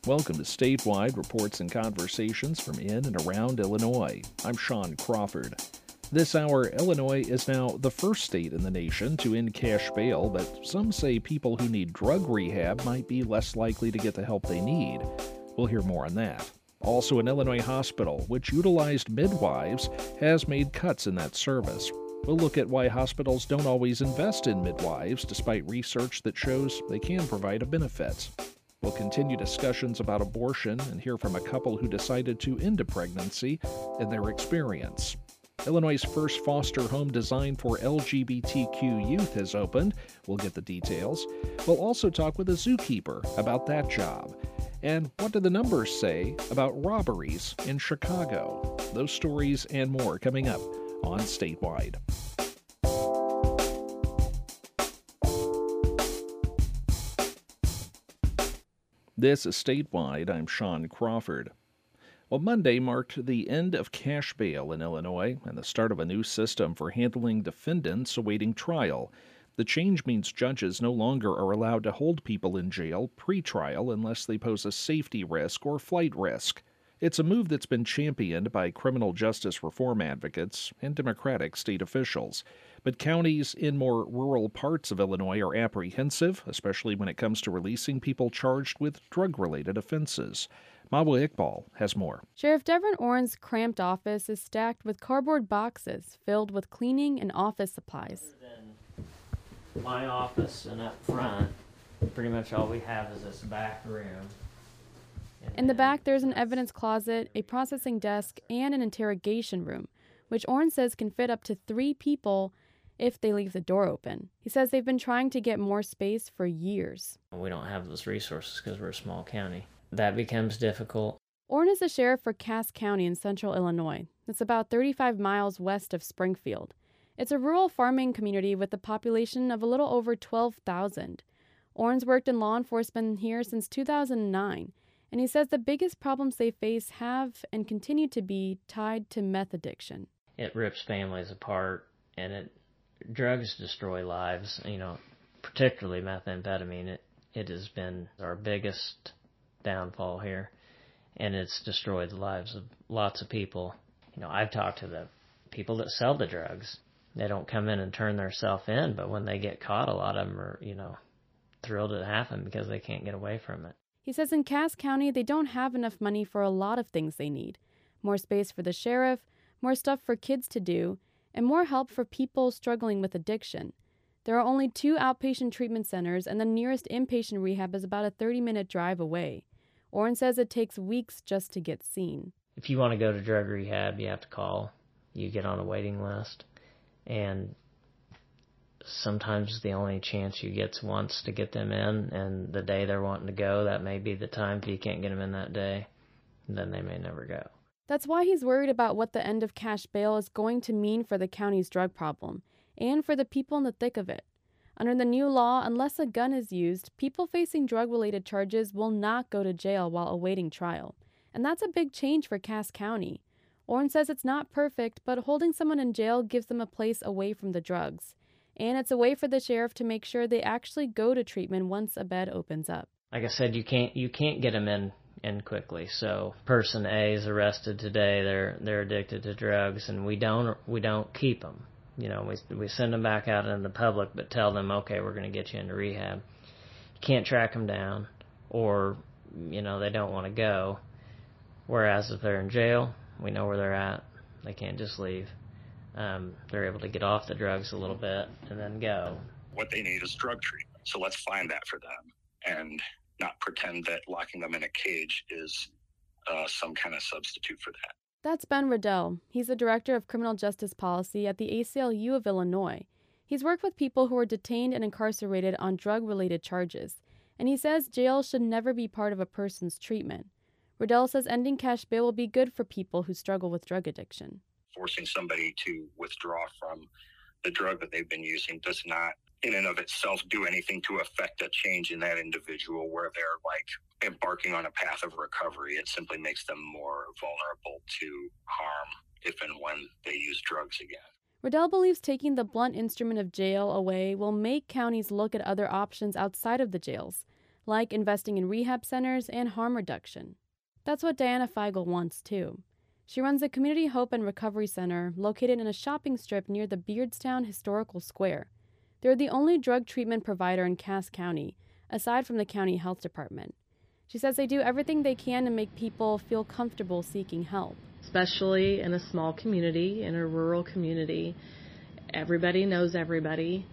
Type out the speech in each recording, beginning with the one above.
Welcome to Statewide Reports and Conversations from in and around Illinois. I'm Sean Crawford. This hour, Illinois is now the first state in the nation to end cash bail, but some say people who need drug rehab might be less likely to get the help they need. We'll hear more on that. Also, an Illinois hospital, which utilized midwives, has made cuts in that service. We'll look at why hospitals don't always invest in midwives, despite research that shows they can provide a benefit. We'll continue discussions about abortion and hear from a couple who decided to end a pregnancy and their experience. Illinois' first foster home designed for LGBTQ youth has opened. We'll get the details. We'll also talk with a zookeeper about that job. And what do the numbers say about robberies in Chicago? Those stories and more coming up on Statewide. This is Statewide. I'm Sean Crawford. Well, Monday marked the end of cash bail in Illinois and the start of a new system for handling defendants awaiting trial. The change means judges no longer are allowed to hold people in jail pre-trial unless they pose a safety risk or flight risk. It's a move that's been championed by criminal justice reform advocates and Democratic state officials. But counties in more rural parts of Illinois are apprehensive, especially when it comes to releasing people charged with drug-related offenses. Mawa Iqbal has more. Sheriff Devin Orrin's cramped office is stacked with cardboard boxes filled with cleaning and office supplies. My office and up front, pretty much all we have is this back room. In the back, there's an evidence closet, a processing desk, and an interrogation room, which Orrin says can fit up to 3 people if they leave the door open. He says they've been trying to get more space for years. We don't have those resources because we're a small county. That becomes difficult. Orrin is the sheriff for Cass County in central Illinois. It's about 35 miles west of Springfield. It's a rural farming community with a population of a little over 12,000. Orrin's worked in law enforcement here since 2009, and he says the biggest problems they face have and continue to be tied to meth addiction. It rips families apart, and drugs destroy lives, particularly methamphetamine. It has been our biggest downfall here, and it's destroyed the lives of lots of people. I've talked to the people that sell the drugs. They don't come in and turn themselves in, but when they get caught, a lot of them are, thrilled it happened because they can't get away from it. He says in Cass County, they don't have enough money for a lot of things they need. More space for the sheriff, more stuff for kids to do, and more help for people struggling with addiction. There are only 2 outpatient treatment centers, and the nearest inpatient rehab is about a 30-minute drive away. Orrin says it takes weeks just to get seen. If you want to go to drug rehab, you have to call. You get on a waiting list. And sometimes the only chance you get's once to get them in, and the day they're wanting to go, that may be the time. If you can't get them in that day, then they may never go. That's why he's worried about what the end of cash bail is going to mean for the county's drug problem, and for the people in the thick of it. Under the new law, unless a gun is used, people facing drug-related charges will not go to jail while awaiting trial. And that's a big change for Cass County. Orrin says it's not perfect, but holding someone in jail gives them a place away from the drugs. And it's a way for the sheriff to make sure they actually go to treatment once a bed opens up. Like I said, you can't get them in quickly. So person A is arrested today. They're addicted to drugs, and we don't keep them. We send them back out in the public, but tell them, okay, we're going to get you into rehab. You can't track them down, or they don't want to go. Whereas if they're in jail, we know where they're at. They can't just leave. They're able to get off the drugs a little bit and then go. What they need is drug treatment. So let's find that for them and not pretend that locking them in a cage is some kind of substitute for that. That's Ben Riddell. He's the director of criminal justice policy at the ACLU of Illinois. He's worked with people who are detained and incarcerated on drug-related charges, and he says jail should never be part of a person's treatment. Riddell says ending cash bail will be good for people who struggle with drug addiction. Forcing somebody to withdraw from the drug that they've been using does not, in and of itself, do anything to affect a change in that individual where they're embarking on a path of recovery. It simply makes them more vulnerable to harm if and when they use drugs again. Riddell believes taking the blunt instrument of jail away will make counties look at other options outside of the jails, like investing in rehab centers and harm reduction. That's what Diana Feigl wants, too. She runs the Community Hope and Recovery Center located in a shopping strip near the Beardstown Historical Square. They're the only drug treatment provider in Cass County, aside from the county health department. She says they do everything they can to make people feel comfortable seeking help. Especially in a small community, in a rural community, everybody knows everybody.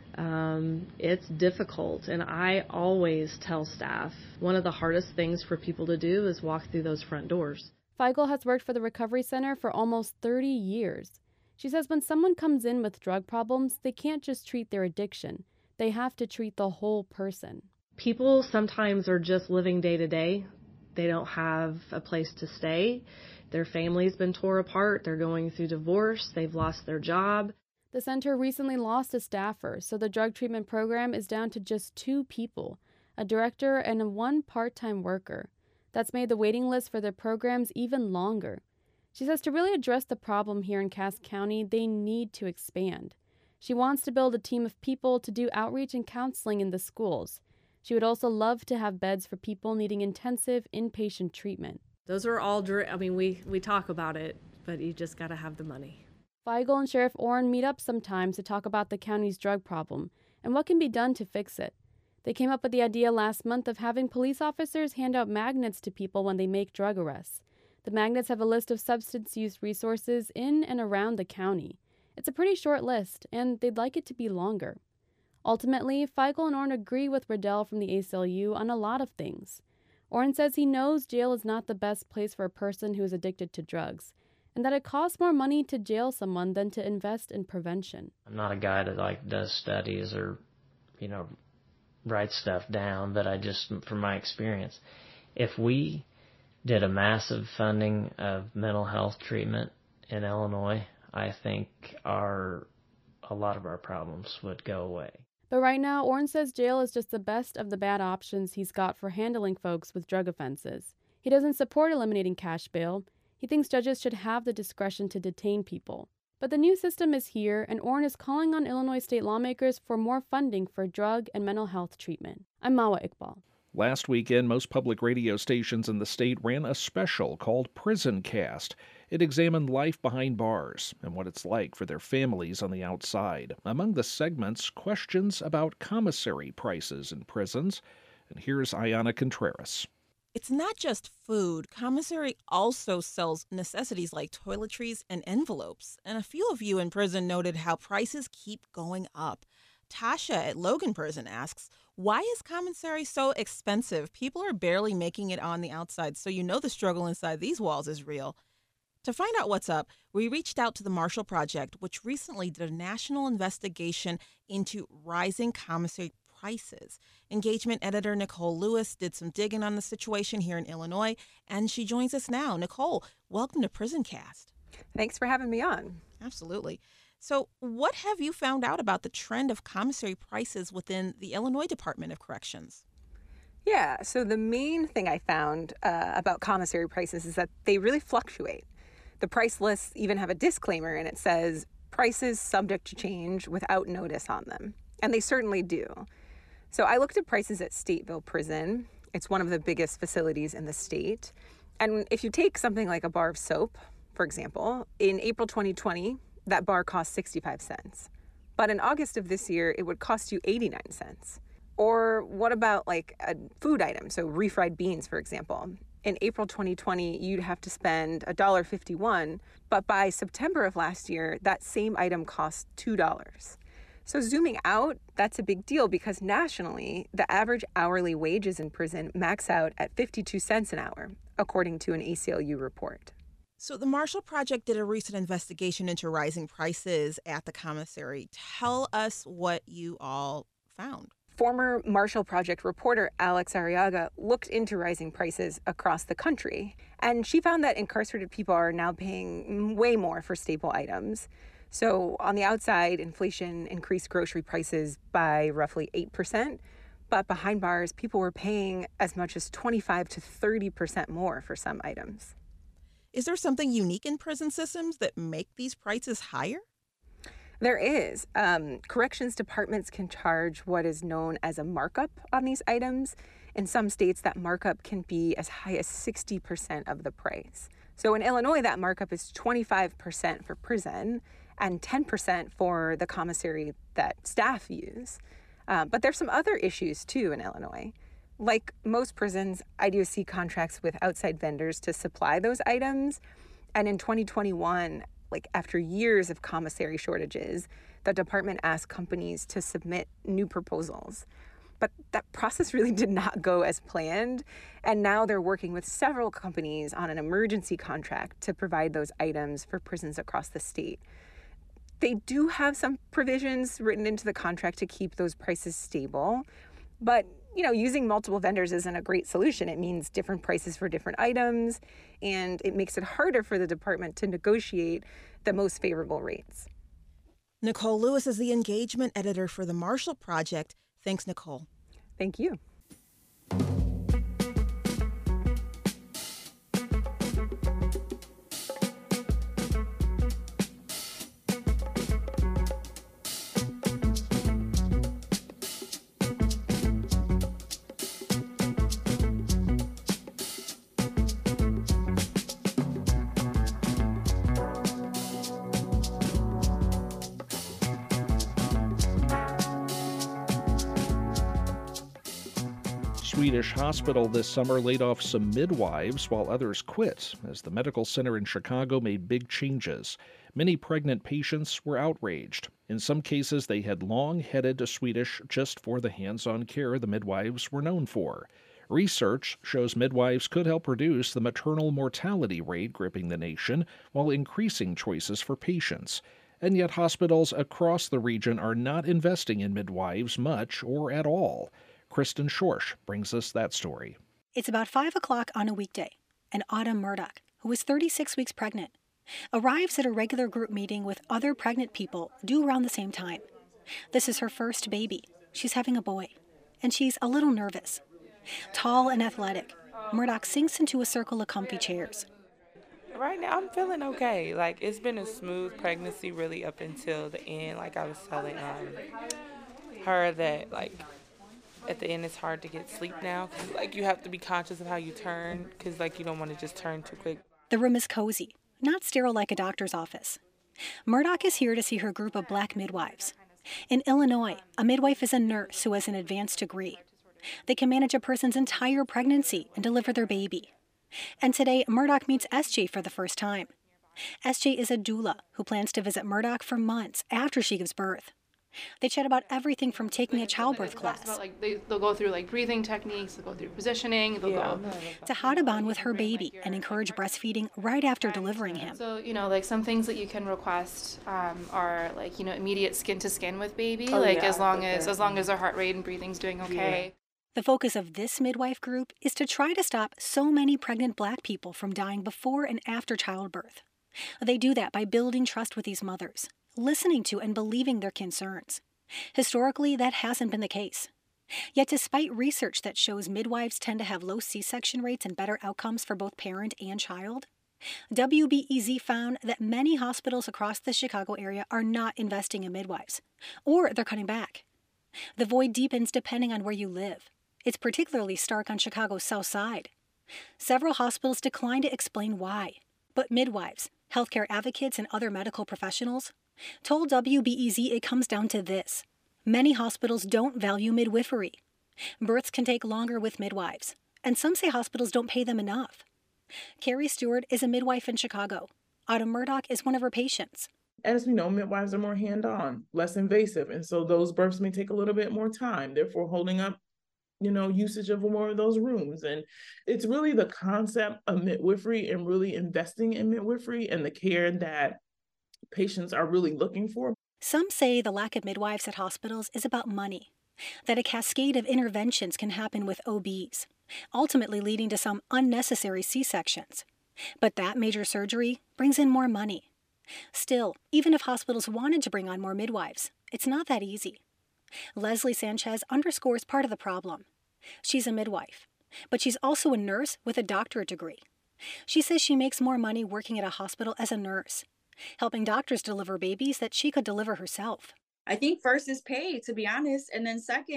It's difficult, and I always tell staff one of the hardest things for people to do is walk through those front doors. Feigl has worked for the Recovery Center for almost 30 years. She says when someone comes in with drug problems, they can't just treat their addiction. They have to treat the whole person. People sometimes are just living day to day. They don't have a place to stay. Their family's been torn apart. They're going through divorce. They've lost their job. The center recently lost a staffer, so the drug treatment program is down to just 2 people, a director and 1 part-time worker. That's made the waiting list for their programs even longer. She says to really address the problem here in Cass County, they need to expand. She wants to build a team of people to do outreach and counseling in the schools. She would also love to have beds for people needing intensive inpatient treatment. Those are all, we talk about it, but you just got to have the money. Feigl and Sheriff Orrin meet up sometimes to talk about the county's drug problem and what can be done to fix it. They came up with the idea last month of having police officers hand out magnets to people when they make drug arrests. The magnets have a list of substance use resources in and around the county. It's a pretty short list, and they'd like it to be longer. Ultimately, Feigl and Orrin agree with Riddell from the ACLU on a lot of things. Orrin says he knows jail is not the best place for a person who is addicted to drugs, and that it costs more money to jail someone than to invest in prevention. I'm not a guy that does studies or, write stuff down, but I just, from my experience, if we did a massive funding of mental health treatment in Illinois, I think a lot of our problems would go away. But right now, Orrin says jail is just the best of the bad options he's got for handling folks with drug offenses. He doesn't support eliminating cash bail. He thinks judges should have the discretion to detain people. But the new system is here, and Orrin is calling on Illinois state lawmakers for more funding for drug and mental health treatment. I'm Mawa Iqbal. Last weekend, most public radio stations in the state ran a special called Prison Cast. It examined life behind bars and what it's like for their families on the outside. Among the segments, questions about commissary prices in prisons. And here's Ayana Contreras. It's not just food. Commissary also sells necessities like toiletries and envelopes. And a few of you in prison noted how prices keep going up. Tasha at Logan Prison asks, why is commissary so expensive? People are barely making it on the outside, so you know the struggle inside these walls is real. To find out what's up, we reached out to the Marshall Project, which recently did a national investigation into rising commissary prices. Engagement editor Nicole Lewis did some digging on the situation here in Illinois, and she joins us now. Nicole, welcome to Prison Cast. Thanks for having me on. Absolutely. So what have you found out about the trend of commissary prices within the Illinois Department of Corrections? Yeah, so the main thing I found about commissary prices is that they really fluctuate. The price lists even have a disclaimer, and it says prices subject to change without notice on them. And they certainly do. So I looked at prices at Stateville Prison. It's one of the biggest facilities in the state. And if you take something like a bar of soap, for example, in April 2020, that bar cost 65 cents. But in August of this year, it would cost you 89 cents. Or what about like a food item? So refried beans, for example. In April 2020, you'd have to spend $1.51, but by September of last year, that same item cost $2. So zooming out, that's a big deal because nationally, the average hourly wages in prison max out at 52 cents an hour, according to an ACLU report. So the Marshall Project did a recent investigation into rising prices at the commissary. Tell us what you all found. Former Marshall Project reporter Alex Arriaga looked into rising prices across the country, and she found that incarcerated people are now paying way more for staple items. So on the outside, inflation increased grocery prices by roughly 8%, but behind bars, people were paying as much as 25 to 30% more for some items. Is there something unique in prison systems that make these prices higher? There is. Corrections departments can charge what is known as a markup on these items. In some states, that markup can be as high as 60% of the price. So in Illinois, that markup is 25% for prison and 10% for the commissary that staff use. But there's some other issues too in Illinois. Like most prisons, IDOC contracts with outside vendors to supply those items. And in 2021, after years of commissary shortages, the department asked companies to submit new proposals. But that process really did not go as planned. And now they're working with several companies on an emergency contract to provide those items for prisons across the state. They do have some provisions written into the contract to keep those prices stable. But, using multiple vendors isn't a great solution. It means different prices for different items, and it makes it harder for the department to negotiate the most favorable rates. Nicole Lewis is the engagement editor for the Marshall Project. Thanks, Nicole. Thank you. Swedish hospital this summer laid off some midwives while others quit as the medical center in Chicago made big changes. Many pregnant patients were outraged. In some cases, they had long headed to Swedish just for the hands-on care the midwives were known for. Research shows midwives could help reduce the maternal mortality rate gripping the nation while increasing choices for patients. And yet hospitals across the region are not investing in midwives much or at all. Kristen Schorsch brings us that story. It's about 5 o'clock on a weekday, and Autumn Murdoch, who is 36 weeks pregnant, arrives at a regular group meeting with other pregnant people due around the same time. This is her first baby. She's having a boy, and she's a little nervous. Tall and athletic, Murdoch sinks into a circle of comfy chairs. Right now, I'm feeling okay. It's been a smooth pregnancy really up until the end. I was telling her that, at the end, it's hard to get sleep now. You have to be conscious of how you turn because, you don't want to just turn too quick. The room is cozy, not sterile like a doctor's office. Murdoch is here to see her group of black midwives. In Illinois, a midwife is a nurse who has an advanced degree. They can manage a person's entire pregnancy and deliver their baby. And today, Murdoch meets SJ for the first time. SJ is a doula who plans to visit Murdoch for months after she gives birth. They chat about everything from taking a childbirth class they'll go through breathing techniques, they'll go through positioning, they'll go to how to bond with her baby and encourage breastfeeding right after delivering him. So some things that you can request are immediate skin to skin with baby, as long as their heart rate and breathing's doing okay. Yeah. The focus of this midwife group is to try to stop so many pregnant black people from dying before and after childbirth. They do that by building trust with these mothers, listening to and believing their concerns. Historically, that hasn't been the case. Yet despite research that shows midwives tend to have low C-section rates and better outcomes for both parent and child, WBEZ found that many hospitals across the Chicago area are not investing in midwives, or they're cutting back. The void deepens depending on where you live. It's particularly stark on Chicago's South Side. Several hospitals decline to explain why, but midwives, healthcare advocates, and other medical professionals told WBEZ it comes down to this. Many hospitals don't value midwifery. Births can take longer with midwives, and some say hospitals don't pay them enough. Carrie Stewart is a midwife in Chicago. Autumn Murdoch is one of her patients. As we know, midwives are more hand-on, less invasive, and so those births may take a little bit more time, therefore holding up usage of more of those rooms. And it's really the concept of midwifery and really investing in midwifery and the care that patients are really looking for. Some say the lack of midwives at hospitals is about money, that a cascade of interventions can happen with OBs, ultimately leading to some unnecessary C-sections. But that major surgery brings in more money. Still, even if hospitals wanted to bring on more midwives, it's not that easy. Leslie Sanchez underscores part of the problem. She's a midwife, but she's also a nurse with a doctorate degree. She says she makes more money working at a hospital as a nurse, helping doctors deliver babies that she could deliver herself. I think first is pay, to be honest, and then second,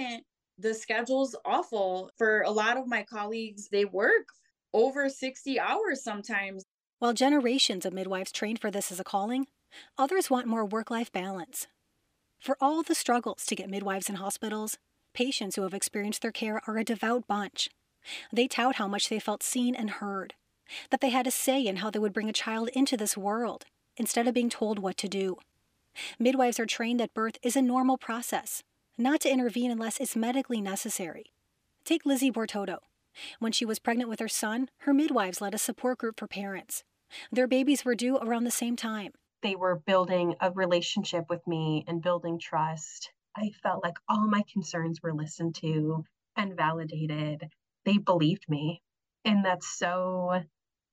The schedule's awful. For a lot of my colleagues, they work over 60 hours sometimes. While generations of midwives trained for this as a calling, others want more work-life balance. For all the struggles to get midwives in hospitals, patients who have experienced their care are a devout bunch. They tout how much they felt seen and heard, that they had a say in how they would bring a child into this world, instead of being told what to do. Midwives are trained that birth is a normal process, not to intervene unless it's medically necessary. Take Lizzie Bortoto. When she was pregnant with her son, her midwives led a support group for parents. Their babies were due around the same time. They were building a relationship with me and building trust. I felt like all my concerns were listened to and validated. They believed me. And that's so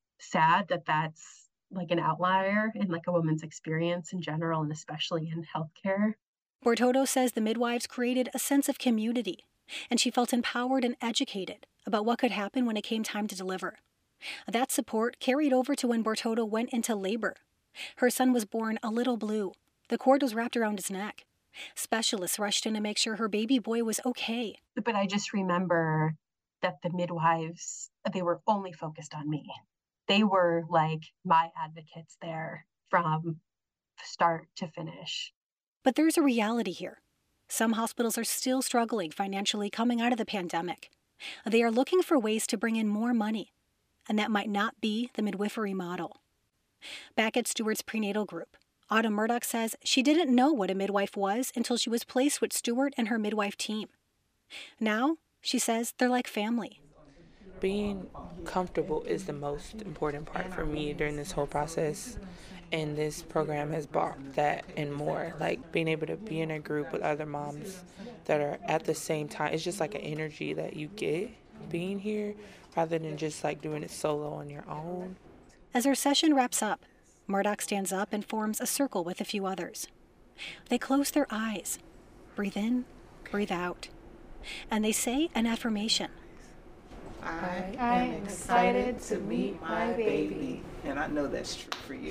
sad that that's like an outlier in like a woman's experience in general, and especially in healthcare. Bortoto says the midwives created a sense of community, and she felt empowered and educated about what could happen when it came time to deliver. That support carried over to when Bortoto went into labor. Her son was born a little blue. The cord was wrapped around his neck. Specialists rushed in to make sure her baby boy was okay. But I just remember that the midwives, they were only focused on me. They were like my advocates there from start to finish. But there's a reality here. Some hospitals are still struggling financially coming out of the pandemic. They are looking for ways to bring in more money, and that might not be the midwifery model. Back at Stewart's prenatal group, Autumn Murdoch says she didn't know what a midwife was until she was placed with Stewart and her midwife team. Now, she says they're like family. Being comfortable is the most important part for me during this whole process. And this program has brought that and more. Like being able to be in a group with other moms that are at the same time. It's just like an energy that you get being here rather than just like doing it solo on your own. As her session wraps up, Murdoch stands up and forms a circle with a few others. They close their eyes, breathe in, breathe out, and they say an affirmation. I am excited to meet my baby. And I know that's true for you.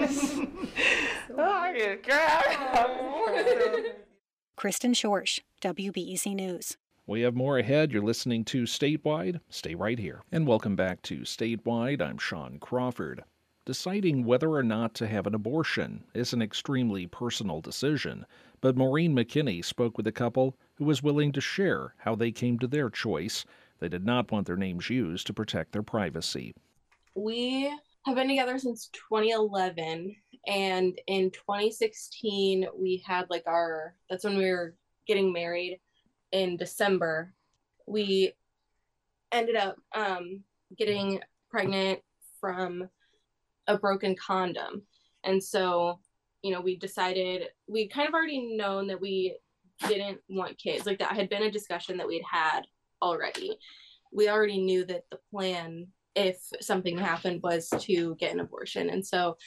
Kristen Schorsch, WBEZ News. We have more ahead. You're listening to Statewide. Stay right here. And welcome back to Statewide. I'm Sean Crawford. Deciding whether or not to have an abortion is an extremely personal decision, but Maureen McKinney spoke with a couple who was willing to share how they came to their choice. They did not want their names used to protect their privacy. We have been together since 2011, and in 2016 we had that's when we were getting married. In December we ended up getting pregnant from a broken condom, and so we decided, we kind of already known that we didn't want kids. Like, that had been a discussion that we'd had already. We already knew that the plan, if something happened, was to get an abortion. And so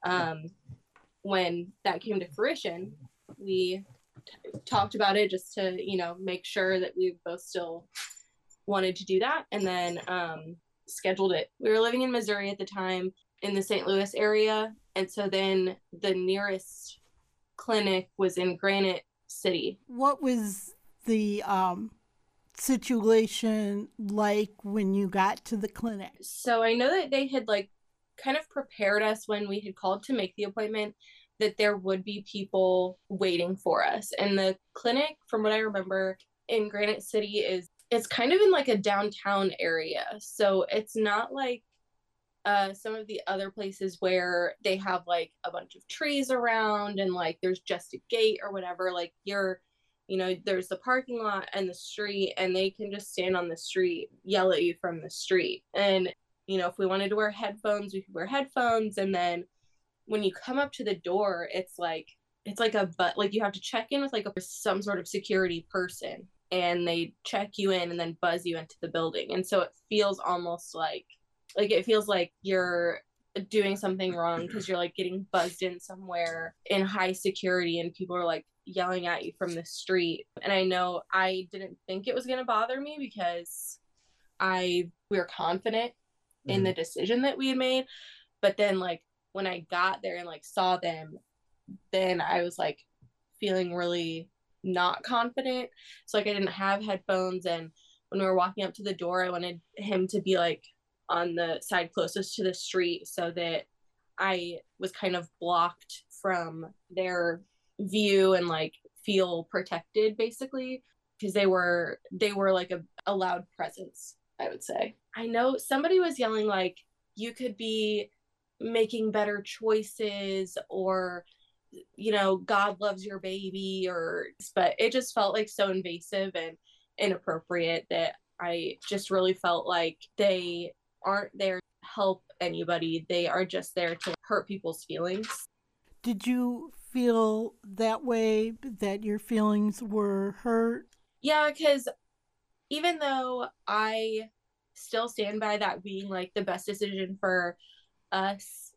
when that came to fruition, we talked about it just to make sure that we both still wanted to do that, and then scheduled it. We were living in Missouri at the time, in the St. Louis area, and so then the nearest clinic was in Granite City. What was the situation like when you got to the clinic? So I know that they had kind of prepared us when we had called to make the appointment that there would be people waiting for us. And the clinic, from what I remember, in Granite City it's kind of in a downtown area. So it's not like some of the other places where they have a bunch of trees around and there's just a gate or whatever. There's the parking lot and the street, and they can just stand on the street, yell at you from the street. And, if we wanted to wear headphones, we could wear headphones. And then when you come up to the door, it's you have to check in with some sort of security person, and they check you in and then buzz you into the building. And so it feels almost it feels like you're doing something wrong because you're getting buzzed in somewhere in high security, and people are yelling at you from the street. And I know I didn't think it was going to bother me because we were confident in the decision that we had made. But then when I got there and saw them, then I was feeling really not confident. So like I didn't have headphones, and when we were walking up to the door, I wanted him to be like on the side closest to the street so that I was kind of blocked from their view and like feel protected, basically, because they were like a loud presence, I would say. I know somebody was yelling like, you could be making better choices, or you know, God loves your baby, but it just felt like so invasive and inappropriate that I just really felt like they aren't there to help anybody. They are just there to hurt people's feelings. Did you feel that way, that your feelings were hurt? Yeah, because even though I still stand by that being like the best decision for us,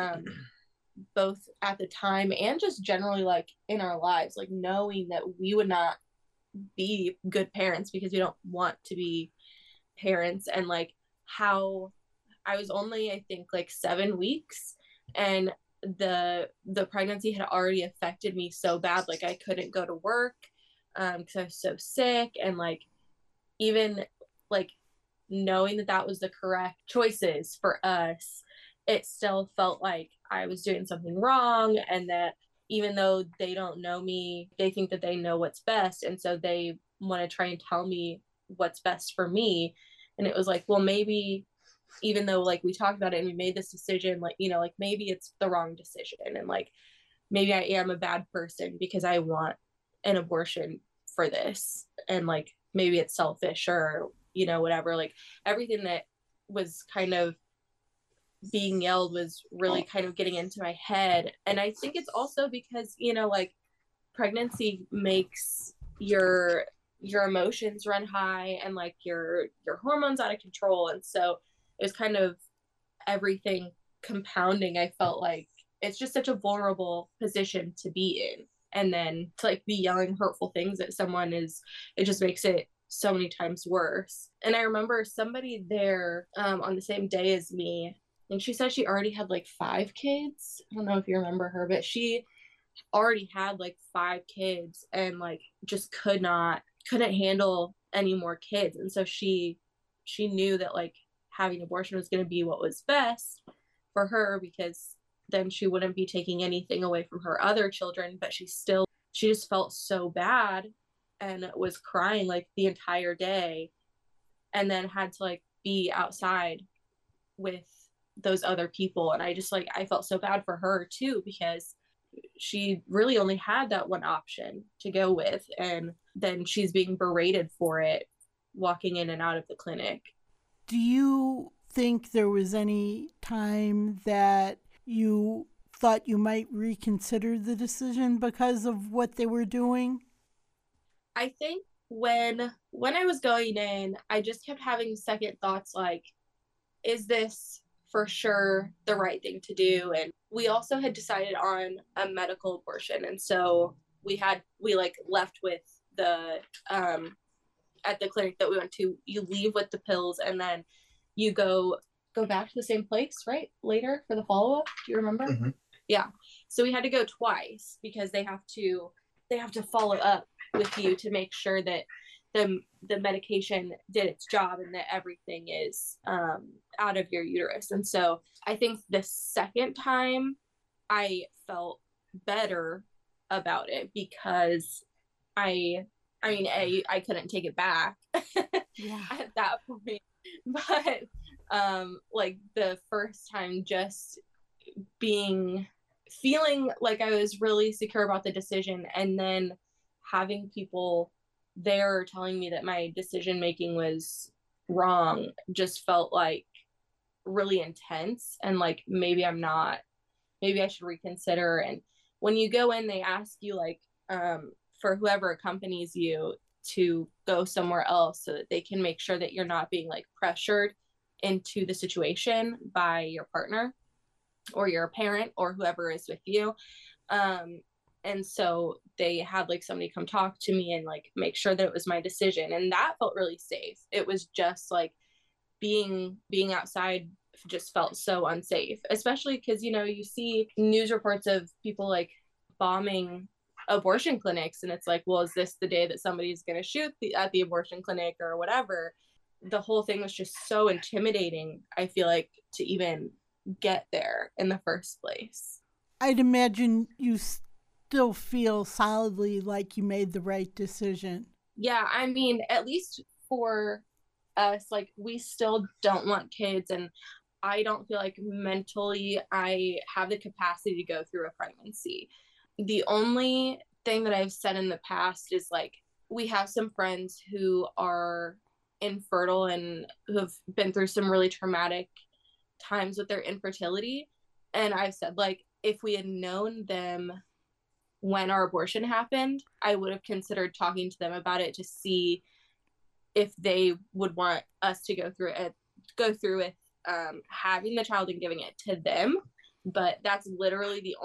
both at the time and just generally like in our lives, like knowing that we would not be good parents because we don't want to be parents, and like how I was only, I think, like 7 weeks, and the pregnancy had already affected me so bad. Like I couldn't go to work because I was so sick, and like even like knowing that that was the correct choices for us, it still felt like I was doing something wrong, and that even though they don't know me, they think that they know what's best, and so they want to try and tell me what's best for me. And it was like, well, maybe even though like we talked about it and we made this decision, like, you know, like maybe it's the wrong decision, and like maybe I am a bad person because I want an abortion for this, and like maybe it's selfish, or you know, whatever. Like everything that was kind of being yelled was really kind of getting into my head. And I think it's also because, you know, like pregnancy makes your emotions run high, and like your hormones out of control, and so it was kind of everything compounding. I felt like it's just such a vulnerable position to be in, and then to like be yelling hurtful things at someone it just makes it so many times worse. And I remember somebody there on the same day as me, and she said she already had like 5 kids. I don't know if you remember her, but she already had like 5 kids and like just couldn't handle any more kids. And so she knew that like having abortion was going to be what was best for her, because then she wouldn't be taking anything away from her other children. But she just felt so bad and was crying like the entire day, and then had to like be outside with those other people. And I just like, I felt so bad for her too, because she really only had that one option to go with, and then she's being berated for it walking in and out of the clinic. Do you think there was any time that you thought you might reconsider the decision because of what they were doing? I think when I was going in, I just kept having second thoughts like, is this for sure the right thing to do? And we also had decided on a medical abortion, and so we like left with the at the clinic that we went to, you leave with the pills, and then you go back to the same place right later for the follow-up. Do you remember? Mm-hmm. Yeah, so we had to go twice because they have to follow up with you to make sure that the medication did its job and that everything is out of your uterus. And so I think the second time I felt better about it, because I couldn't take it back at that point. But like the first time, just feeling like I was really secure about the decision, and then having people there telling me that my decision making was wrong just felt like really intense, and like maybe I should reconsider. And when you go in, they ask you like for whoever accompanies you to go somewhere else so that they can make sure that you're not being like pressured into the situation by your partner or your parent or whoever is with you. And so they had like somebody come talk to me and like make sure that it was my decision. And that felt really safe. It was just like being outside just felt so unsafe, especially because, you know, you see news reports of people like bombing abortion clinics, and it's like, well, is this the day that somebody's going to shoot at the abortion clinic or whatever? The whole thing was just so intimidating, I feel like, to even get there in the first place. I'd imagine you still feel solidly like you made the right decision. Yeah, I mean, at least for us, like, we still don't want kids, and I don't feel like mentally I have the capacity to go through a pregnancy. The only thing that I've said in the past is, like, we have some friends who are infertile and who have been through some really traumatic times with their infertility. And I've said, like, if we had known them when our abortion happened, I would have considered talking to them about it to see if they would want us to go through with having the child and giving it to them. But that's literally the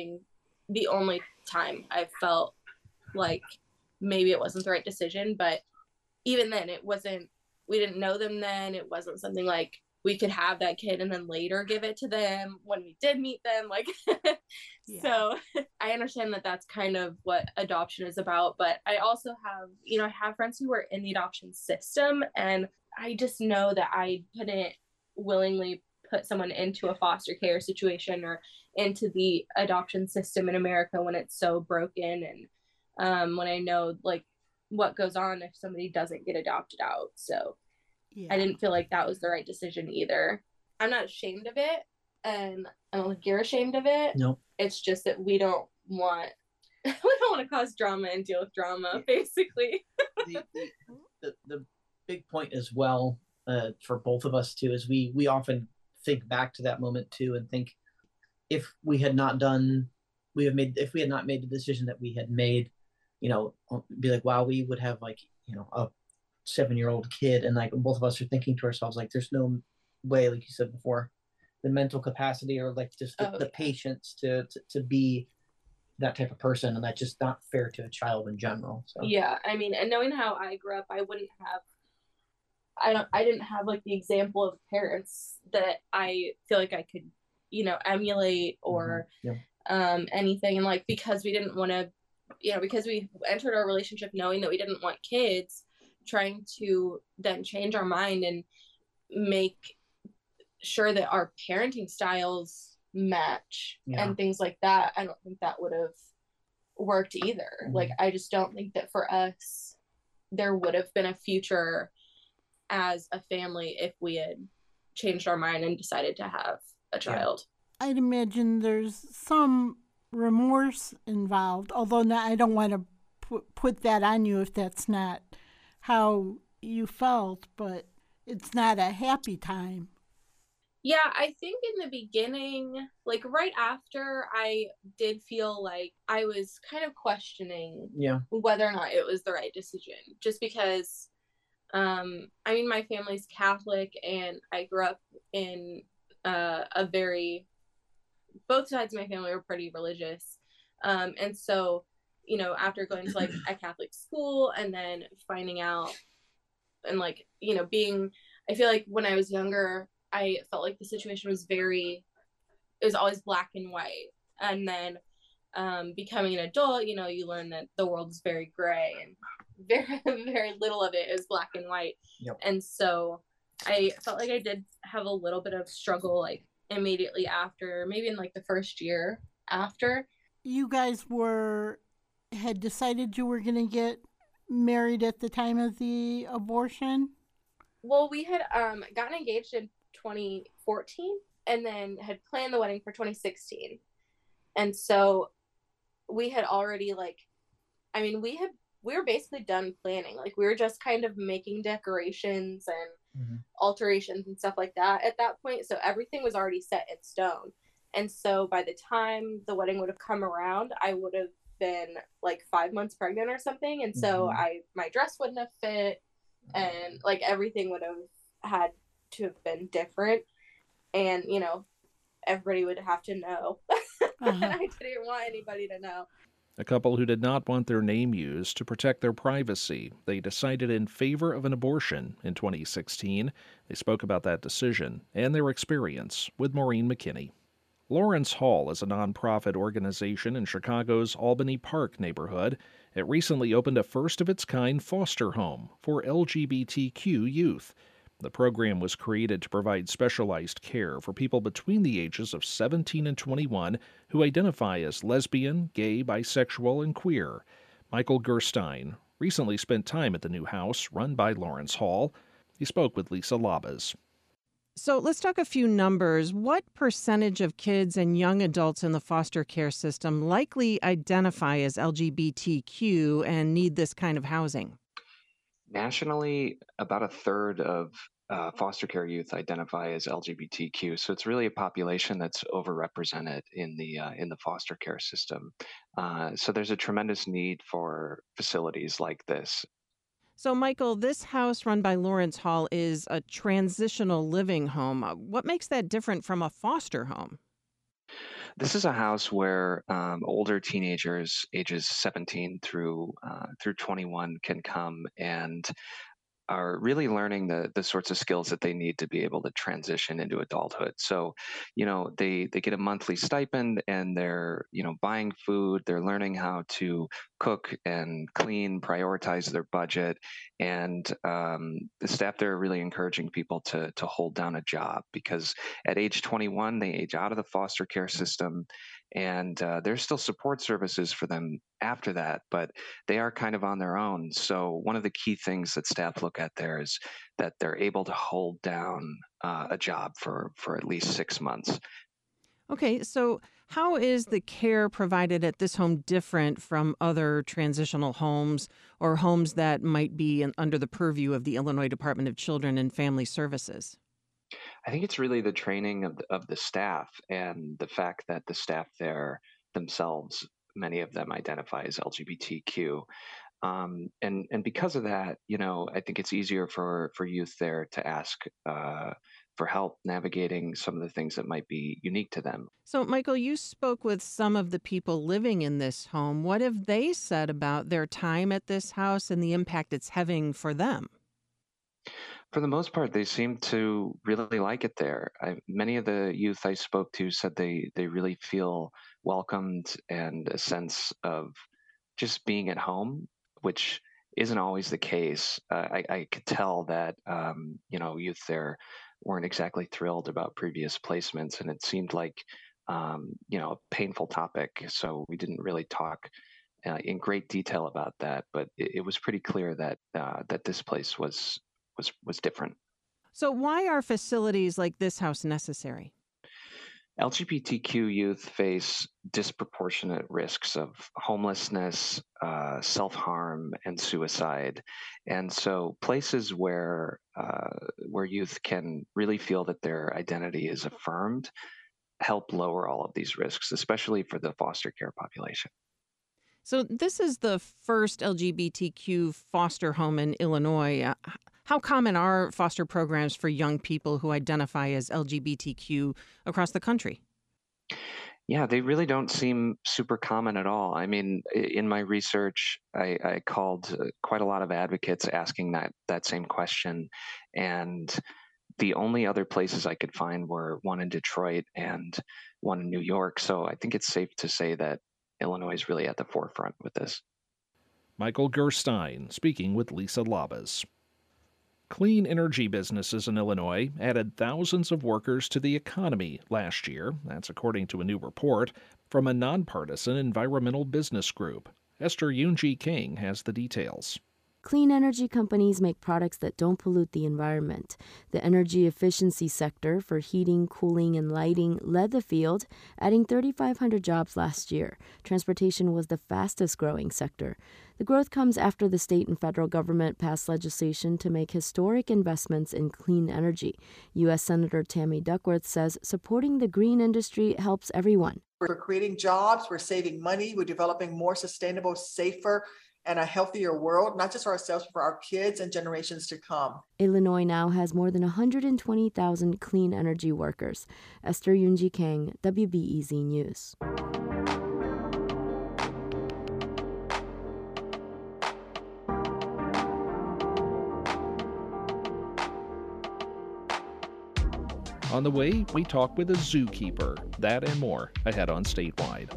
only time I felt like maybe it wasn't the right decision. But even then, we didn't know them then. It wasn't something like we could have that kid and then later give it to them when we did meet them. Like, yeah. So I understand that that's kind of what adoption is about. But I also have, I have friends who are in the adoption system, and I just know that I couldn't willingly put someone into a foster care situation or into the adoption system in America when it's so broken, and when I know, like, what goes on if somebody doesn't get adopted out. So yeah. I didn't feel like that was the right decision either. I'm not ashamed of it, and I don't think you're ashamed of it. No. It's just that we don't want to cause drama and deal with drama, basically. the big point as well, for both of us too, is we often think back to that moment too and think, if we had not made the decision that we had made, be like, wow, we would have, like, a 7-year-old kid. And, like, both of us are thinking to ourselves, like, there's no way, like you said before, the mental capacity or, like, just the patience to be that type of person. And that's just not fair to a child in general. So yeah, I mean, and knowing how I grew up, I didn't have like the example of parents that I feel like I could, emulate or anything. And, like, because we didn't want to, because we entered our relationship knowing that we didn't want kids, trying to then change our mind and make sure that our parenting styles match and things like that, I don't think that would have worked either. Like, I just don't think that for us there would have been a future as a family if we had changed our mind and decided to have a child. I'd imagine there's some remorse involved, although I don't want to put that on you if that's not how you felt, but it's not a happy time. Yeah, I think in the beginning, like right after, I did feel like I was kind of questioning whether or not it was the right decision, just because I mean, my family's Catholic, and I grew up in both sides of my family were pretty religious. And so, after going to like a Catholic school and then finding out and like, I feel like when I was younger, I felt like the situation was it was always black and white. And then becoming an adult, you learn that the world is very gray and very, very little of it is black and white. Yep. And so I felt like I did have a little bit of struggle, like immediately after, maybe in like the first year after. You guys had decided you were going to get married at the time of the abortion? Well, we had gotten engaged in 2014 and then had planned the wedding for 2016. And so we had already we were basically done planning. Like, we were just kind of making decorations and alterations and stuff like that at that point. So everything was already set in stone. And so by the time the wedding would have come around, I would have been like 5 months pregnant or something. And so my dress wouldn't have fit, and like everything would have had to have been different. And, everybody would have to know. And I didn't want anybody to know. A couple who did not want their name used to protect their privacy, they decided in favor of an abortion in 2016. They spoke about that decision and their experience with Maureen McKinney. Lawrence Hall is a nonprofit organization in Chicago's Albany Park neighborhood. It recently opened a first-of-its-kind foster home for LGBTQ youth. The program was created to provide specialized care for people between the ages of 17 and 21 who identify as lesbian, gay, bisexual, and queer. Michael Gerstein recently spent time at the new house run by Lawrence Hall. He spoke with Lisa Labas. So let's talk a few numbers. What percentage of kids and young adults in the foster care system likely identify as LGBTQ and need this kind of housing? Nationally, about a third of foster care youth identify as LGBTQ. So it's really a population that's overrepresented in the foster care system. So there's a tremendous need for facilities like this. So, Michael, this house run by Lawrence Hall is a transitional living home. What makes that different from a foster home? This is a house where older teenagers, ages 17 through 21, can come and are really learning the sorts of skills that they need to be able to transition into adulthood. So, they get a monthly stipend and they're, buying food, they're learning how to cook and clean, prioritize their budget. And the staff there are really encouraging people to hold down a job because at age 21, they age out of the foster care system. And there's still support services for them after that, but they are kind of on their own. So one of the key things that staff look at there is that they're able to hold down a job for at least 6 months. Okay, so how is the care provided at this home different from other transitional homes or homes that might be under the purview of the Illinois Department of Children and Family Services? I think it's really the training of the staff and the fact that the staff there themselves, many of them identify as LGBTQ. And because of that, I think it's easier for youth there to ask for help navigating some of the things that might be unique to them. So, Michael, you spoke with some of the people living in this home. What have they said about their time at this house and the impact it's having for them? For the most part, they seem to really like it there. Many of the youth I spoke to said they really feel welcomed and a sense of just being at home, which isn't always the case. I could tell that, youth there weren't exactly thrilled about previous placements, and it seemed like, a painful topic. So we didn't really talk in great detail about that, but it was pretty clear that that this place was different. So why are facilities like this house necessary? LGBTQ youth face disproportionate risks of homelessness, self-harm, and suicide. And so places where youth can really feel that their identity is affirmed help lower all of these risks, especially for the foster care population. So this is the first LGBTQ foster home in Illinois. How common are foster programs for young people who identify as LGBTQ across the country? Yeah, they really don't seem super common at all. I mean, in my research, I called quite a lot of advocates asking that same question. And the only other places I could find were one in Detroit and one in New York. So I think it's safe to say that Illinois is really at the forefront with this. Michael Gerstein speaking with Lisa Labas. Clean energy businesses in Illinois added thousands of workers to the economy last year. That's according to a new report from a nonpartisan environmental business group. Esther Yoonji King has the details. Clean energy companies make products that don't pollute the environment. The energy efficiency sector for heating, cooling, and lighting led the field, adding 3,500 jobs last year. Transportation was the fastest growing sector. The growth comes after the state and federal government passed legislation to make historic investments in clean energy. U.S. Senator Tammy Duckworth says supporting the green industry helps everyone. We're creating jobs, we're saving money, we're developing more sustainable, safer, and a healthier world, not just for ourselves, but for our kids and generations to come. Illinois now has more than 120,000 clean energy workers. Esther Yoonji Kang, WBEZ News. On the way, we talk with a zookeeper. That and more ahead on Statewide.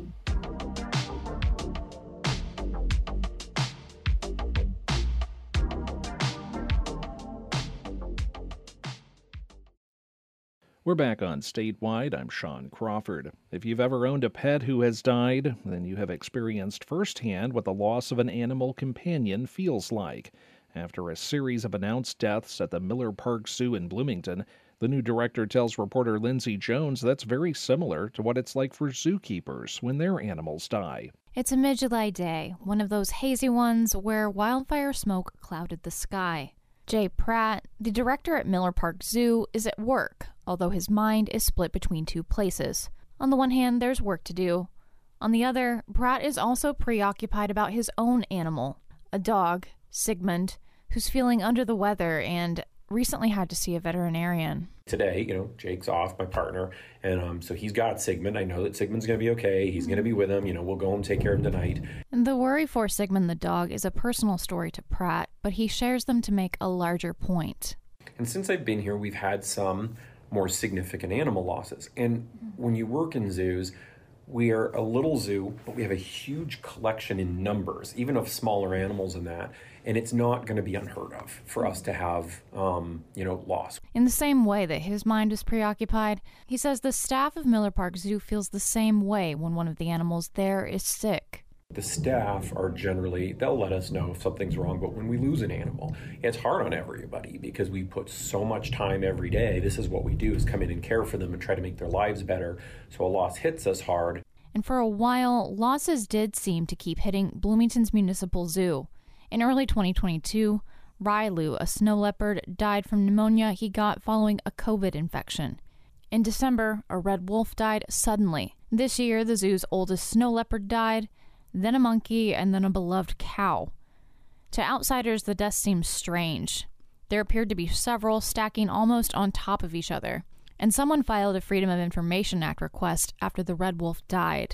We're back on Statewide. I'm Sean Crawford. If you've ever owned a pet who has died, then you have experienced firsthand what the loss of an animal companion feels like. After a series of announced deaths at the Miller Park Zoo in Bloomington, the new director tells reporter Lindsay Jones that's very similar to what it's like for zookeepers when their animals die. It's a mid-July day, one of those hazy ones where wildfire smoke clouded the sky. Jay Pratt, the director at Miller Park Zoo, is at work, although his mind is split between two places. On the one hand, there's work to do. On the other, Pratt is also preoccupied about his own animal, a dog, Sigmund, who's feeling under the weather and recently had to see a veterinarian. Today, Jake's off, my partner, and so he's got Sigmund. I know that Sigmund's going to be okay. He's going to be with him. We'll go and take care of him tonight. And the worry for Sigmund the dog is a personal story to Pratt, but he shares them to make a larger point. And since I've been here, we've had some more significant animal losses. And when you work in zoos, we are a little zoo, but we have a huge collection in numbers, even of smaller animals in that. And it's not going to be unheard of for us to have, loss. In the same way that his mind is preoccupied, he says the staff of Miller Park Zoo feels the same way when one of the animals there is sick. The staff are generally, they'll let us know if something's wrong, but when we lose an animal, it's hard on everybody because we put so much time every day. This is what we do, is come in and care for them and try to make their lives better. So a loss hits us hard. And for a while, losses did seem to keep hitting Bloomington's Municipal Zoo. In early 2022, Rylu, a snow leopard, died from pneumonia he got following a COVID infection. In December, a red wolf died suddenly. This year, the zoo's oldest snow leopard died, then a monkey, and then a beloved cow. To outsiders, the deaths seemed strange. There appeared to be several stacking almost on top of each other, and someone filed a Freedom of Information Act request after the red wolf died.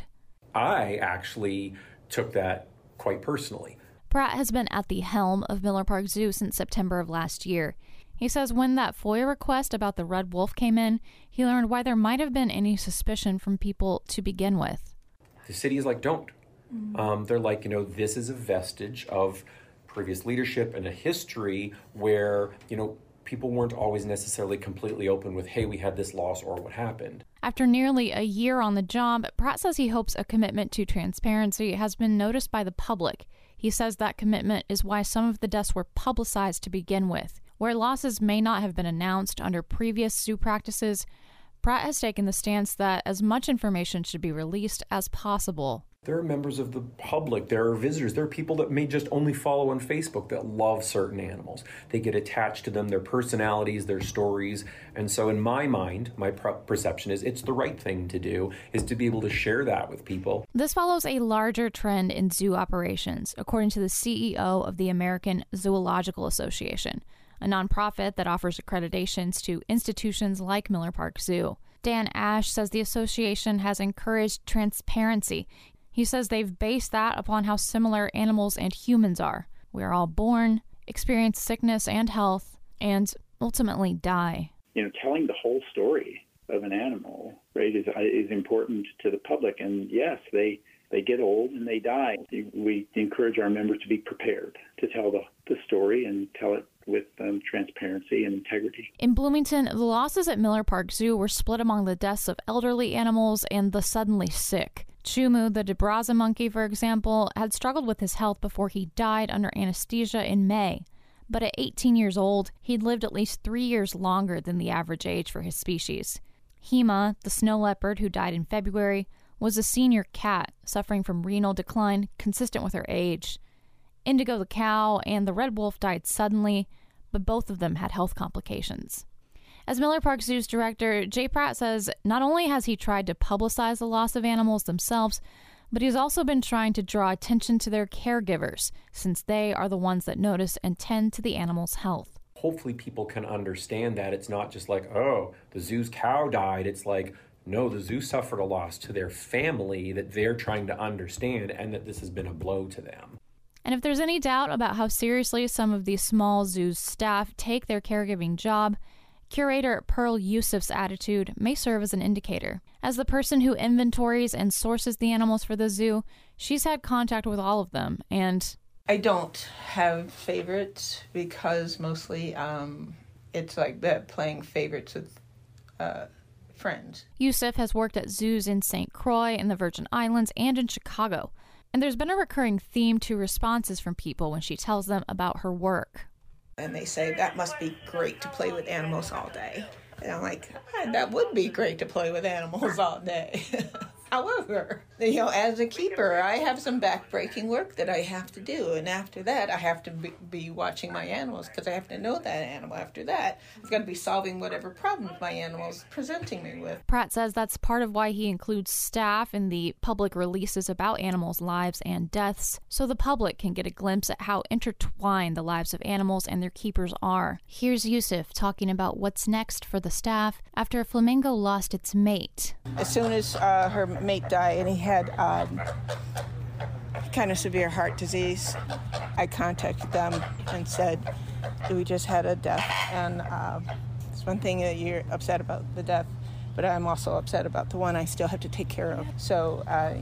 I actually took that quite personally. Pratt has been at the helm of Miller Park Zoo since September of last year. He says when that FOIA request about the red wolf came in, he learned why there might have been any suspicion from people to begin with. The city is like, don't. They're like, this is a vestige of previous leadership and a history where, people weren't always necessarily completely open with, hey, we had this loss or what happened. After nearly a year on the job, Pratt says he hopes a commitment to transparency has been noticed by the public. He says that commitment is why some of the deaths were publicized to begin with. Where losses may not have been announced under previous zoo practices, Pratt has taken the stance that as much information should be released as possible. There are members of the public, there are visitors, there are people that may just only follow on Facebook that love certain animals. They get attached to them, their personalities, their stories. And so in my mind, my perception is it's the right thing to do, is to be able to share that with people. This follows a larger trend in zoo operations, according to the CEO of the American Zoological Association, a nonprofit that offers accreditations to institutions like Miller Park Zoo. Dan Ash says the association has encouraged transparency. He says they've based that upon how similar animals and humans are. We are all born, experience sickness and health, and ultimately die. Telling the whole story of an animal, right, is important to the public. And yes, they get old and they die. We encourage our members to be prepared to tell the story and tell it with transparency and integrity. In Bloomington, the losses at Miller Park Zoo were split among the deaths of elderly animals and the suddenly sick. Chumu, the DeBraza monkey, for example, had struggled with his health before he died under anesthesia in May. But at 18 years old, he'd lived at least 3 years longer than the average age for his species. Hema, the snow leopard who died in February, was a senior cat suffering from renal decline consistent with her age. Indigo the cow and the red wolf died suddenly, but both of them had health complications. As Miller Park Zoo's director, Jay Pratt says not only has he tried to publicize the loss of animals themselves, but he's also been trying to draw attention to their caregivers, since they are the ones that notice and tend to the animal's health. Hopefully people can understand that it's not just like, oh, the zoo's cow died. It's like, no, the zoo suffered a loss to their family that they're trying to understand, and that this has been a blow to them. And if there's any doubt about how seriously some of these small zoos' staff take their caregiving job, Curator Pearl Yusuf's attitude may serve as an indicator. As the person who inventories and sources the animals for the zoo, she's had contact with all of them, and I don't have favorites because mostly it's like that, playing favorites with friends. Yusuf has worked at zoos in St. Croix, in the Virgin Islands, and in Chicago. And there's been a recurring theme to responses from people when she tells them about her work. And they say, that must be great to play with animals all day. And I'm like, that would be great to play with animals all day. However, as a keeper, I have some back-breaking work that I have to do. And after that, I have to be watching my animals because I have to know that animal. After that, I've got to be solving whatever problems my animal's presenting me with. Pratt says that's part of why he includes staff in the public releases about animals' lives and deaths, so the public can get a glimpse at how intertwined the lives of animals and their keepers are. Here's Yusuf talking about what's next for the staff after a flamingo lost its mate. As soon as her mate died and he had kind of severe heart disease, I contacted them and said, we just had a death, and it's one thing that you're upset about the death, but I'm also upset about the one I still have to take care of. So,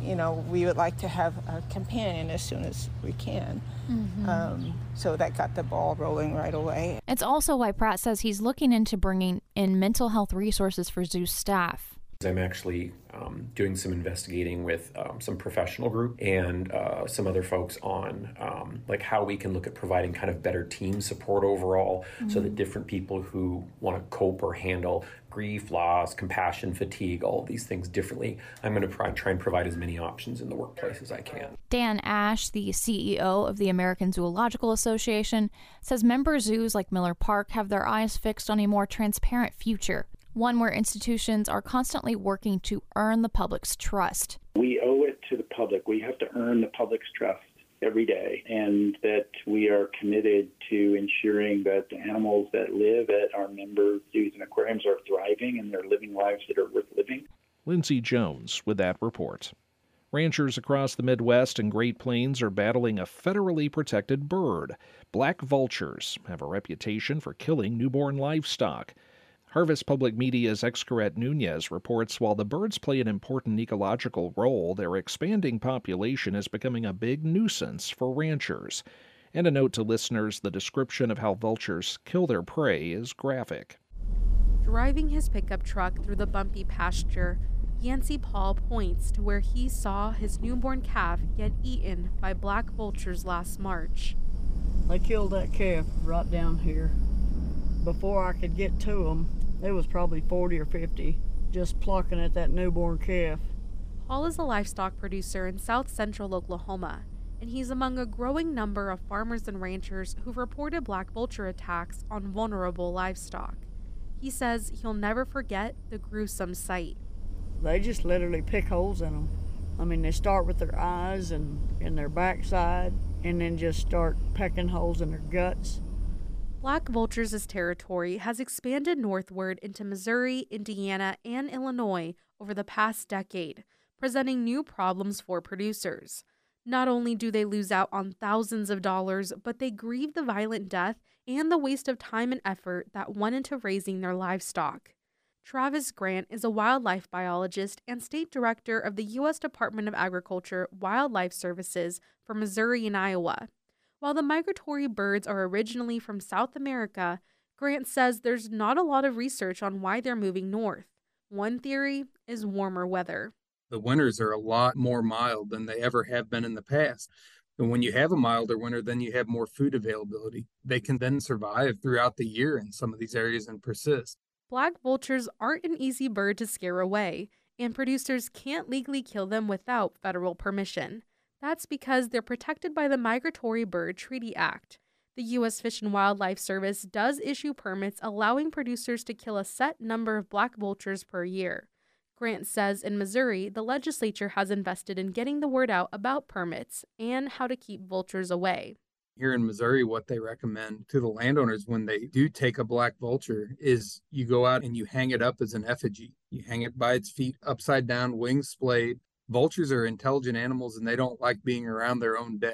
we would like to have a companion as soon as we can. Mm-hmm. So that got the ball rolling right away. It's also why Pratt says he's looking into bringing in mental health resources for zoo staff. I'm actually doing some investigating with some professional group and some other folks on how we can look at providing kind of better team support overall, so that different people who want to cope or handle grief, loss, compassion, fatigue, all of these things differently, I'm going to try and provide as many options in the workplace as I can. Dan Ash, the CEO of the American Zoological Association, says member zoos like Miller Park have their eyes fixed on a more transparent future, one where institutions are constantly working to earn the public's trust. We owe it to the public. We have to earn the public's trust every day, and that we are committed to ensuring that the animals that live at our member zoos and aquariums are thriving and they're living lives that are worth living. Lindsay Jones with that report. Ranchers across the Midwest and Great Plains are battling a federally protected bird. Black vultures have a reputation for killing newborn livestock. Harvest Public Media's Xcaret Nunez reports while the birds play an important ecological role, their expanding population is becoming a big nuisance for ranchers. And a note to listeners, the description of how vultures kill their prey is graphic. Driving his pickup truck through the bumpy pasture, Yancey Paul points to where he saw his newborn calf get eaten by black vultures last March. They killed that calf right down here. Before I could get to them, there was probably 40 or 50 just plucking at that newborn calf. Paul is a livestock producer in south central Oklahoma, and he's among a growing number of farmers and ranchers who've reported black vulture attacks on vulnerable livestock. He says he'll never forget the gruesome sight. They just literally pick holes in them. I mean, they start with their eyes and in their backside, and then just start pecking holes in their guts. Black vultures' territory has expanded northward into Missouri, Indiana, and Illinois over the past decade, presenting new problems for producers. Not only do they lose out on thousands of dollars, but they grieve the violent death and the waste of time and effort that went into raising their livestock. Travis Grant is a wildlife biologist and state director of the U.S. Department of Agriculture Wildlife Services for Missouri and Iowa. While the migratory birds are originally from South America, Grant says there's not a lot of research on why they're moving north. One theory is warmer weather. The winters are a lot more mild than they ever have been in the past. And when you have a milder winter, then you have more food availability. They can then survive throughout the year in some of these areas and persist. Black vultures aren't an easy bird to scare away, and producers can't legally kill them without federal permission. That's because they're protected by the Migratory Bird Treaty Act. The U.S. Fish and Wildlife Service does issue permits allowing producers to kill a set number of black vultures per year. Grant says in Missouri, the legislature has invested in getting the word out about permits and how to keep vultures away. Here in Missouri, what they recommend to the landowners when they do take a black vulture is you go out and you hang it up as an effigy. You hang it by its feet, upside down, wings splayed. Vultures are intelligent animals and they don't like being around their own dead.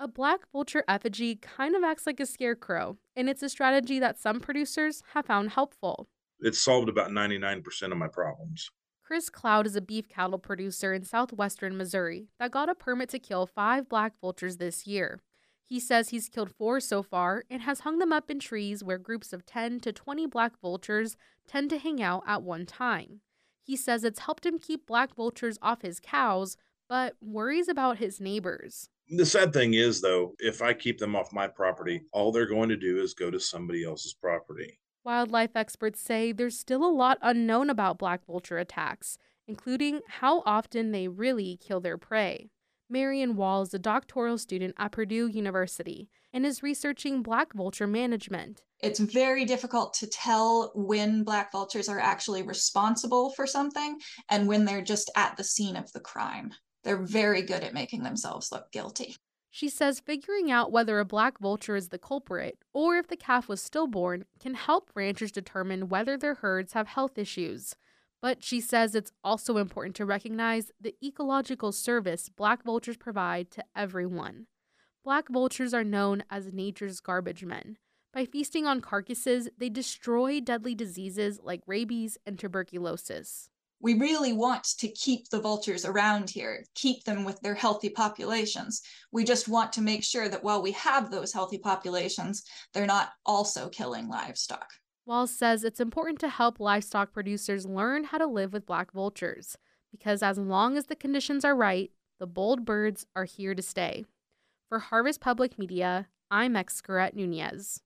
A black vulture effigy kind of acts like a scarecrow, and it's a strategy that some producers have found helpful. It solved about 99% of my problems. Chris Cloud is a beef cattle producer in southwestern Missouri that got a permit to kill 5 black vultures this year. He says he's killed 4 so far and has hung them up in trees where groups of 10 to 20 black vultures tend to hang out at one time. He says it's helped him keep black vultures off his cows, but worries about his neighbors. The sad thing is, though, if I keep them off my property, all they're going to do is go to somebody else's property. Wildlife experts say there's still a lot unknown about black vulture attacks, including how often they really kill their prey. Marion Wall is a doctoral student at Purdue University and is researching black vulture management. It's very difficult to tell when black vultures are actually responsible for something and when they're just at the scene of the crime. They're very good at making themselves look guilty. She says figuring out whether a black vulture is the culprit or if the calf was stillborn can help ranchers determine whether their herds have health issues. But she says it's also important to recognize the ecological service black vultures provide to everyone. Black vultures are known as nature's garbage men. By feasting on carcasses, they destroy deadly diseases like rabies and tuberculosis. We really want to keep the vultures around here, keep them with their healthy populations. We just want to make sure that while we have those healthy populations, they're not also killing livestock. Walls says it's important to help livestock producers learn how to live with black vultures, because as long as the conditions are right, the bold birds are here to stay. For Harvest Public Media, I'm Excret Nunez.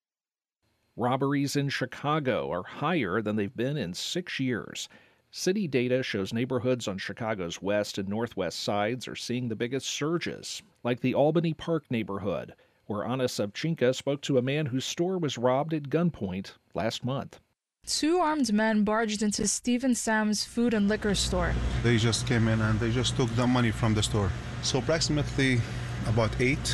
Robberies in Chicago are higher than they've been in 6 years. City data shows neighborhoods on Chicago's west and northwest sides are seeing the biggest surges, like the Albany Park neighborhood, where Anna Savchenko spoke to a man whose store was robbed at gunpoint last month. 2 armed men barged into Stephen Sam's food and liquor store. They just came in and they just took the money from the store. So approximately about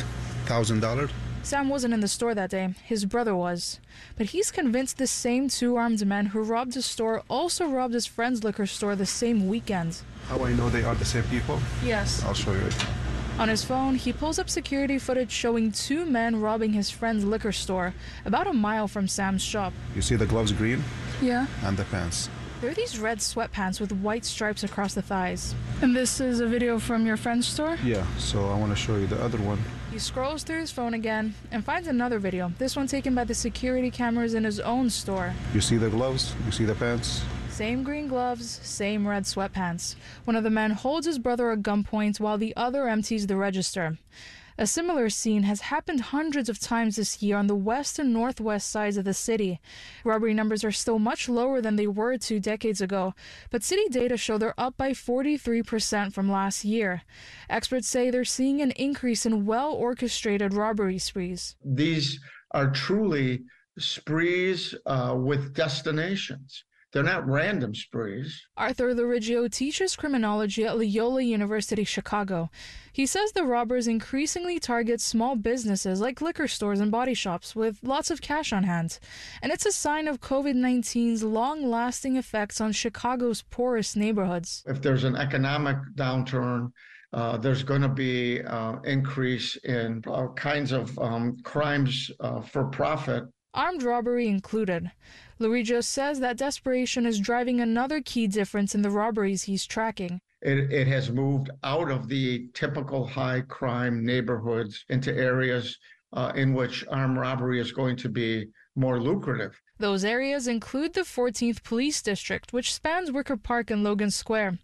$8,000. Sam wasn't in the store that day. His brother was. But he's convinced the same 2 armed men who robbed his store also robbed his friend's liquor store the same weekend. How I know they are the same people? Yes. I'll show you it. On his phone, he pulls up security footage showing 2 men robbing his friend's liquor store about a mile from Sam's shop. You see the gloves green? Yeah. And the pants. They're these red sweatpants with white stripes across the thighs. And this is a video from your friend's store? Yeah, so I want to show you the other one. He scrolls through his phone again and finds another video, this one taken by the security cameras in his own store. You see the gloves? You see the pants? Same green gloves, same red sweatpants. One of the men holds his brother at gunpoint while the other empties the register. A similar scene has happened hundreds of times this year on the west and northwest sides of the city. Robbery numbers are still much lower than they were 2 decades ago, but city data show they're up by 43% from last year. Experts say they're seeing an increase in well-orchestrated robbery sprees. These are truly sprees with destinations. They're not random sprees. Arthur Lorigio teaches criminology at Loyola University Chicago. He says the robbers increasingly target small businesses like liquor stores and body shops with lots of cash on hand. And it's a sign of COVID-19's long-lasting effects on Chicago's poorest neighborhoods. If there's an economic downturn, there's going to be increase in all kinds of crimes for profit. Armed robbery included. Lorigio says that desperation is driving another key difference in the robberies he's tracking. It has moved out of the typical high crime neighborhoods into areas in which armed robbery is going to be more lucrative. Those areas include the 14th Police District, which spans Wicker Park and Logan Square.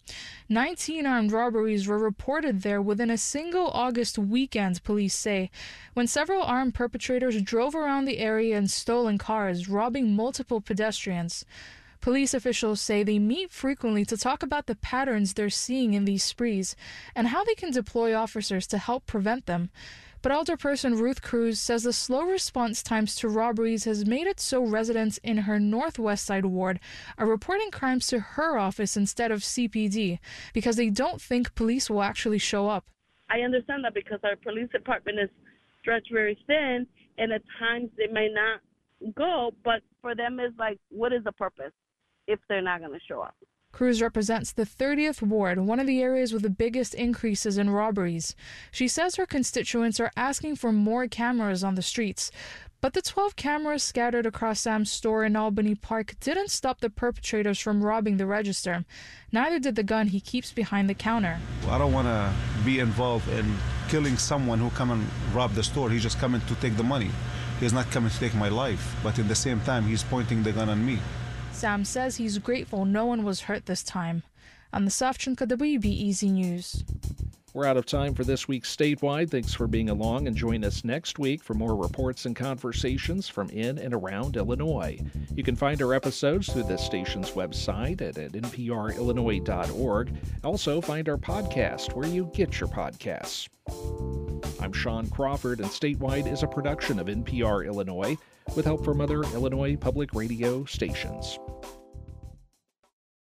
19 armed robberies were reported there within a single August weekend, police say, when several armed perpetrators drove around the area in stolen cars, robbing multiple pedestrians. Police officials say they meet frequently to talk about the patterns they're seeing in these sprees and how they can deploy officers to help prevent them. But Alderperson Ruth Cruz says the slow response times to robberies has made it so residents in her Northwest Side ward are reporting crimes to her office instead of CPD because they don't think police will actually show up. I understand that because our police department is stretched very thin, and at times they may not go, but for them it's like, what is the purpose if they're not going to show up? Cruz represents the 30th Ward, one of the areas with the biggest increases in robberies. She says her constituents are asking for more cameras on the streets. But the 12 cameras scattered across Sam's store in Albany Park didn't stop the perpetrators from robbing the register. Neither did the gun he keeps behind the counter. I don't want to be involved in killing someone who come and rob the store. He's just coming to take the money. He's not coming to take my life. But at the same time, he's pointing the gun on me. Sam says he's grateful no one was hurt this time. On the Savchenko WBEZ News. We're out of time for this week's Statewide. Thanks for being along, and join us next week for more reports and conversations from in and around Illinois. You can find our episodes through this station's website at nprillinois.org. Also, find our podcast where you get your podcasts. I'm Sean Crawford, and Statewide is a production of NPR Illinois with help from other Illinois public radio stations.